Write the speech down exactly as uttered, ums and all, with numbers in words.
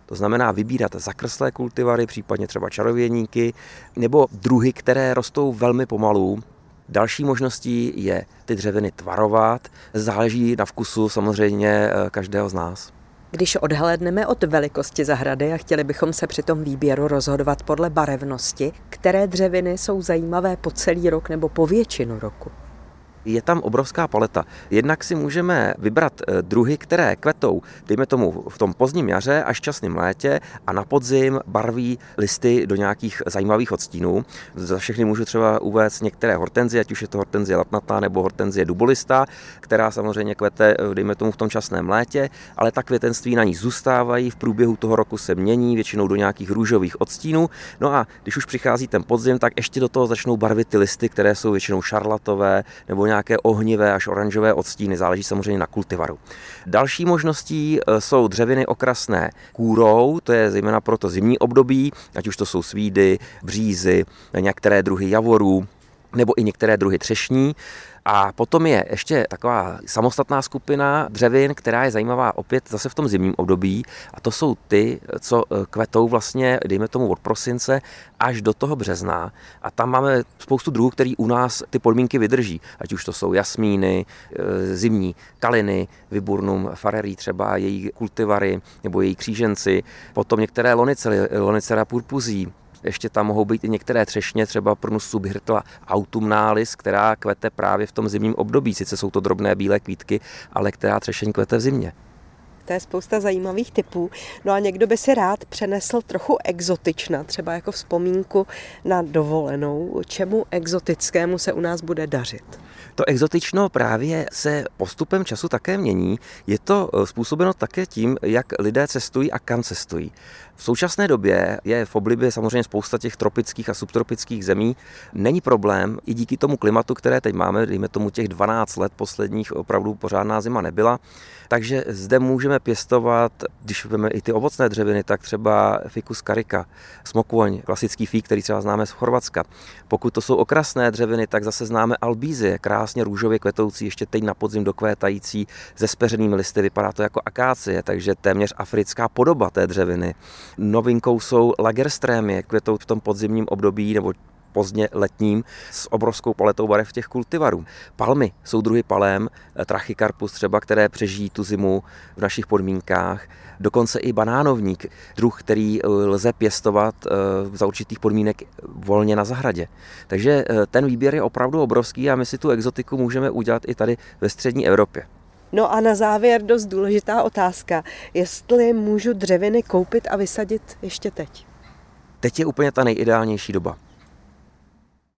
To znamená vybírat zakrslé kultivary, případně třeba čarodějníky, nebo druhy, které rostou velmi pomalu. Další možností je ty dřeviny tvarovat, záleží na vkusu samozřejmě každého z nás. Když odhlédneme od velikosti zahrady a chtěli bychom se při tom výběru rozhodovat podle barevnosti, které dřeviny jsou zajímavé po celý rok nebo po většinu roku? Je tam obrovská paleta. Jednak si můžeme vybrat druhy, které kvetou, dejme tomu v tom pozdním jaře až časném létě a na podzim barví listy do nějakých zajímavých odstínů. Za všechny můžu třeba uvést některé hortenzie, ať už je to hortenzie latnatá nebo hortenzie dubolistá, která samozřejmě kvete, dejme tomu v tom časném létě, ale ta květenství na ní zůstávají, v průběhu toho roku se mění, většinou do nějakých růžových odstínů. No a když už přichází ten podzim, tak ještě do toho začnou barvit ty listy, které jsou většinou šarlatové nebo nějaké ohnivé až oranžové odstíny, záleží samozřejmě na kultivaru. Další možností jsou dřeviny okrasné kůrou, to je zejména pro to zimní období, ať už to jsou svídy, břízy, některé druhy javorů, nebo i některé druhy třešní. A potom je ještě taková samostatná skupina dřevin, která je zajímavá opět zase v tom zimním období, a to jsou ty, co kvetou vlastně, dejme tomu od prosince až do toho března, a tam máme spoustu druhů, který u nás ty podmínky vydrží, ať už to jsou jasmíny, zimní kaliny, viburnum farerii třeba, její kultivary nebo její kříženci, potom některé lonicery, lonicera purpuzí. Ještě tam mohou být i některé třešně, třeba Prunus subhirtla autumnalis, která kvete právě v tom zimním období. Sice jsou to drobné bílé kvítky, ale která třešeň kvete v zimě. To je spousta zajímavých typů. No a někdo by si rád přenesl trochu exotična, třeba jako vzpomínku na dovolenou. Čemu exotickému se u nás bude dařit? To exotično právě se postupem času také mění. Je to způsobeno také tím, jak lidé cestují a kam cestují. V současné době je v oblibě samozřejmě spousta těch tropických a subtropických zemí. Není problém, i díky tomu klimatu, které teď máme, dejme tomu těch dvanáct let posledních, opravdu pořádná zima nebyla. Takže zde můžeme pěstovat, když vezmeme i ty ovocné dřeviny, tak třeba Ficus carica, smokvoň, klasický fík, který třeba známe z Chorvatska. Pokud to jsou okrasné dřeviny, tak zase známe albízie, krásně růžově kvetoucí, ještě teď na podzim dokvétající, se speřenými listy, vypadá to jako akácie, takže téměř africká podoba té dřeviny. Novinkou jsou lagerstrémie, kvetou v tom podzimním období nebo pozdně letním s obrovskou paletou barev těch kultivarů. Palmy jsou druhy palem, Trachycarpus třeba, které přežijí tu zimu v našich podmínkách. Dokonce i banánovník, druh, který lze pěstovat za určitých podmínek volně na zahradě. Takže ten výběr je opravdu obrovský a my si tu exotiku můžeme udělat i tady ve střední Evropě. No a na závěr dost důležitá otázka. Jestli můžu dřeviny koupit a vysadit ještě teď? Teď je úplně ta nejideálnější doba.